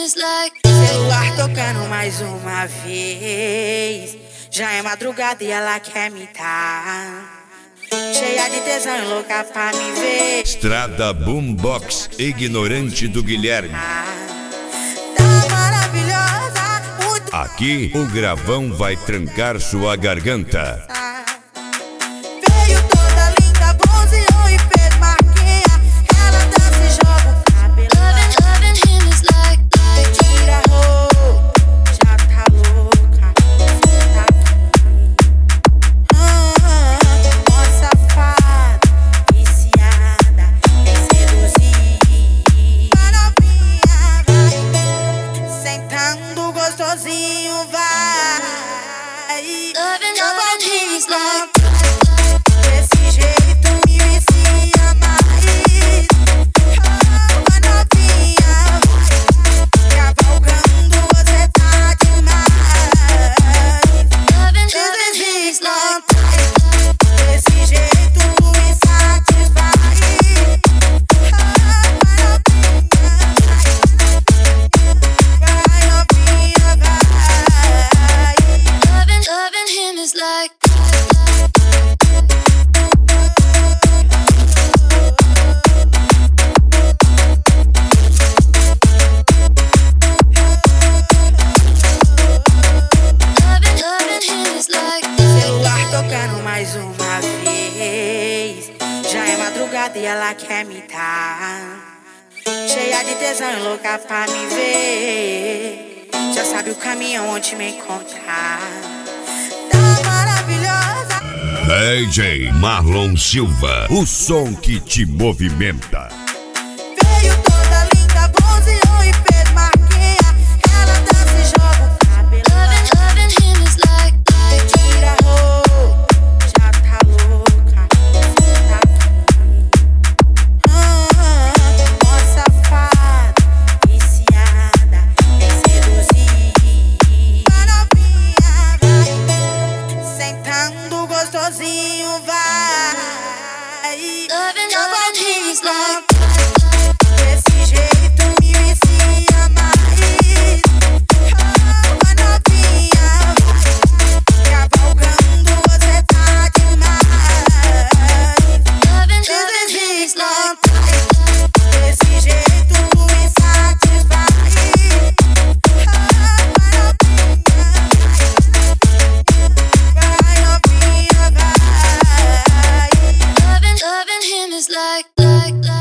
Celular tocando mais uma vez. Já é madrugada e ela quer me dar. Cheia de tesão e louca pra me ver. Estrada Boombox Ignorante do Guilherme. Tá maravilhosa, muito Aqui o gravão vai trancar sua garganta. veio toda linda, bronzeou e fez marquinha. Ela dança e joga o cabelo. Tira a roupa, já tá louca. Tá aqui. Mó safada, viciada em seduzir. Novinha, vai sentando gostosinho, vai. Eu vou te encontrar. Desse jeito me vicia mais. Oh, novinha, vai cavalgando, você tá demais. Desejo encontrar. Desse jeito tu me satisfaz. Oh, novinha, vai. Celular tocando mais uma vez. Já é madrugada e ela quer me dar. Cheia de tesão e louca pra me ver. Já sabe o caminho onde me encontrar. Tá maravilhosa. DJ Marlon Silva, o som que te movimenta. Veio toda linda, bronzeou e fez marquinha. Ela dança e joga o cabelo. Tira a roupa, já tá louca. Tá aqui. Mó safada, viciada em seduzir. Novinha, vai sentando gostosinho, vai. Eu vou te encontrar. Desse jeito me vicia mais. Oh, novinha, vai cavalgando, você tá demais. Desejo encontrar. Desse jeito tu me satisfaz. Oh, novinha, vai. Loving him is like